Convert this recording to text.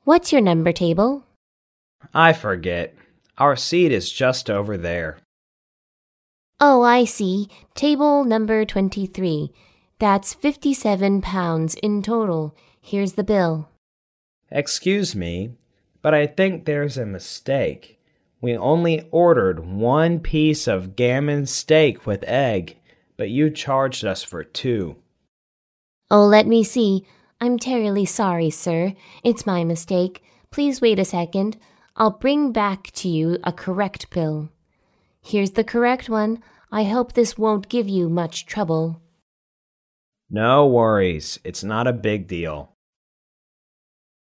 What's your number table? I forget. Our seat is just over there. Oh, I see. Table number 23. That's £57 in total. Here's the bill. Excuse me, but I think there's a mistake. We only ordered one piece of gammon steak with egg, but you charged us for two. Oh, let me see. I'm terribly sorry, sir. It's my mistake. Please wait a second. I'll bring back to you a correct bill. Here's the correct one. I hope this won't give you much trouble. No worries, it's not a big deal.